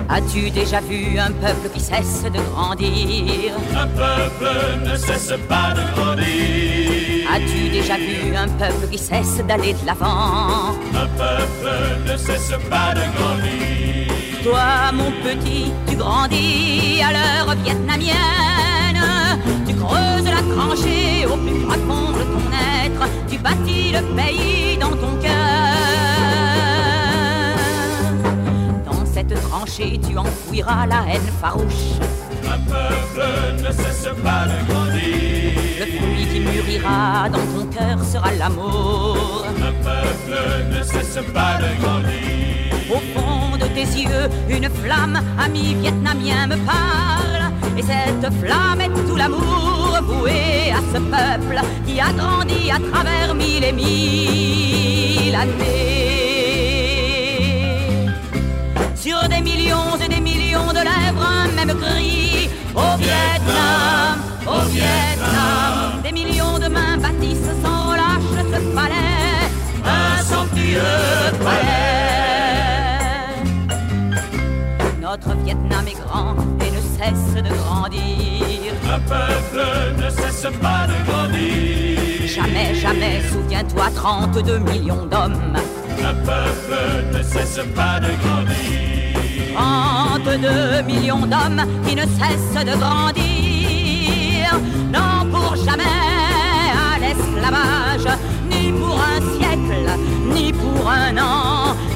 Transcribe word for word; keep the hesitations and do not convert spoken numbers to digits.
As-tu déjà vu un peuple qui cesse de grandir? Un peuple ne cesse pas de grandir. As-tu déjà vu un peuple qui cesse d'aller de l'avant? Un peuple ne cesse pas de grandir. Toi, mon petit, tu grandis à l'heure vietnamienne. Tu creuses la tranchée au plus profond de ton être. Tu bâtis le pays dans ton cœur. Dans cette tranchée, tu enfouiras la haine farouche. Un peuple ne cesse pas de grandir. Le fruit qui mûrira dans ton cœur sera l'amour. Un peuple ne cesse pas de grandir. Au fond de tes yeux, une flamme, ami vietnamien, me parle. Et cette flamme est tout l'amour voué à ce peuple qui a grandi à travers mille et mille années. Sur des millions et des millions de lèvres, un même cri. Au Vietnam, au Vietnam. Des millions de mains bâtissent sans relâche ce palais, un somptueux palais. Notre Vietnam est grand et ne cesse de grandir. Un peuple ne cesse pas de grandir. Jamais, jamais, souviens-toi, trente-deux millions d'hommes. Un peuple ne cesse pas de grandir. trente-deux millions d'hommes qui ne cessent de grandir. Non, pour jamais à l'esclavage, ni pour un siècle, ni pour un an.